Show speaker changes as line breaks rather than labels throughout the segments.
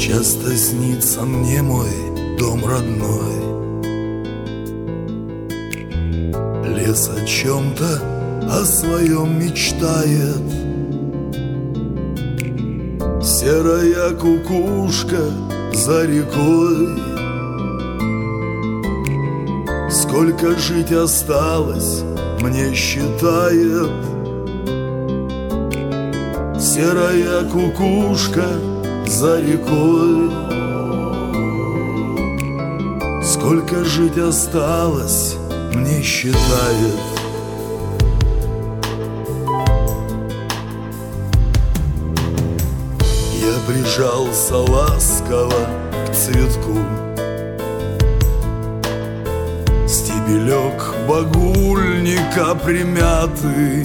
Часто снится мне мой дом родной. Лес о чем-то, о своем мечтает. Серая кукушка за рекой. Сколько жить осталось, мне считает. Серая кукушка за рекой. Сколько жить осталось, мне считает. Я прижался ласково к цветку. Стебелек багульника примятый,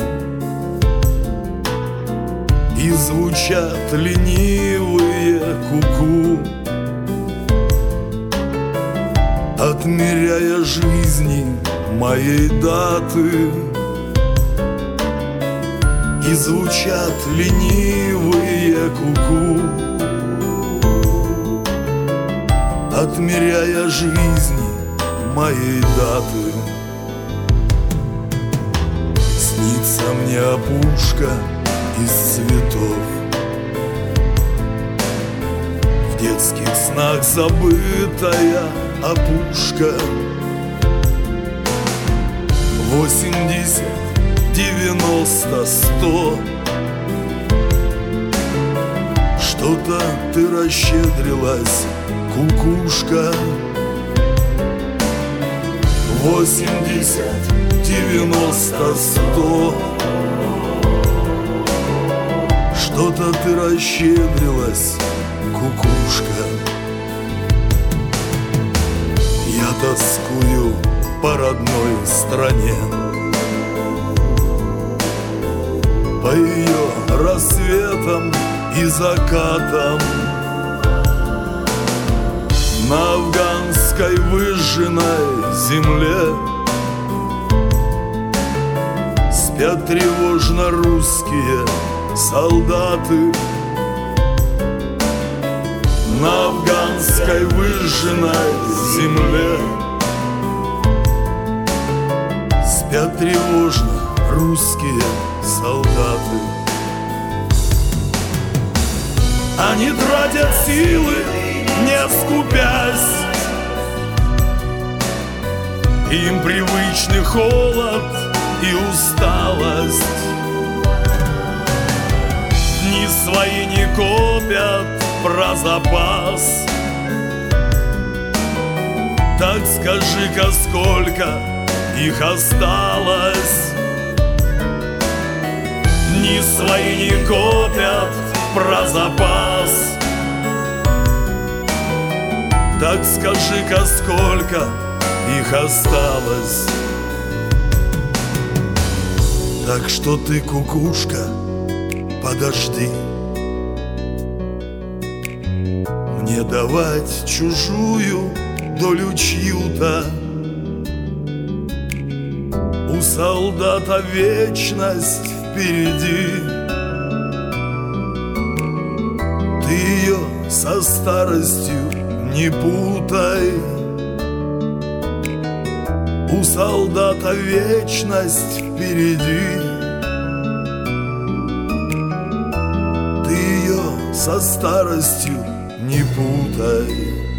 и звучат ленивые куку, отмеряя жизни моей даты. И звучат ленивые куку, отмеряя жизни моей даты. Снится мне опушка из цветов, в детских снах забытая опушка. 80, 90, 100. Что-то ты расщедрилась, кукушка. 80, 90, 100. Что-то ты расщедрилась, кукушка. Я тоскую по родной стране, по ее рассветам и закатам. На афганской выжженной земле спят тревожно русские солдаты. На афганской выжженной земле спят тревожно русские солдаты. Они тратят силы, не скупясь. Им привычный холод и усталость. Дни свои не копят про запас. Так скажи-ка, сколько их осталось? Дни свои не копят про запас. Так скажи-ка, сколько их осталось? Так что ты, кукушка, подожди. Мне давать чужую долю чью-то. У солдата вечность впереди. Ты ее со старостью не путай. У солдата вечность впереди. Ты ее со старостью не путай.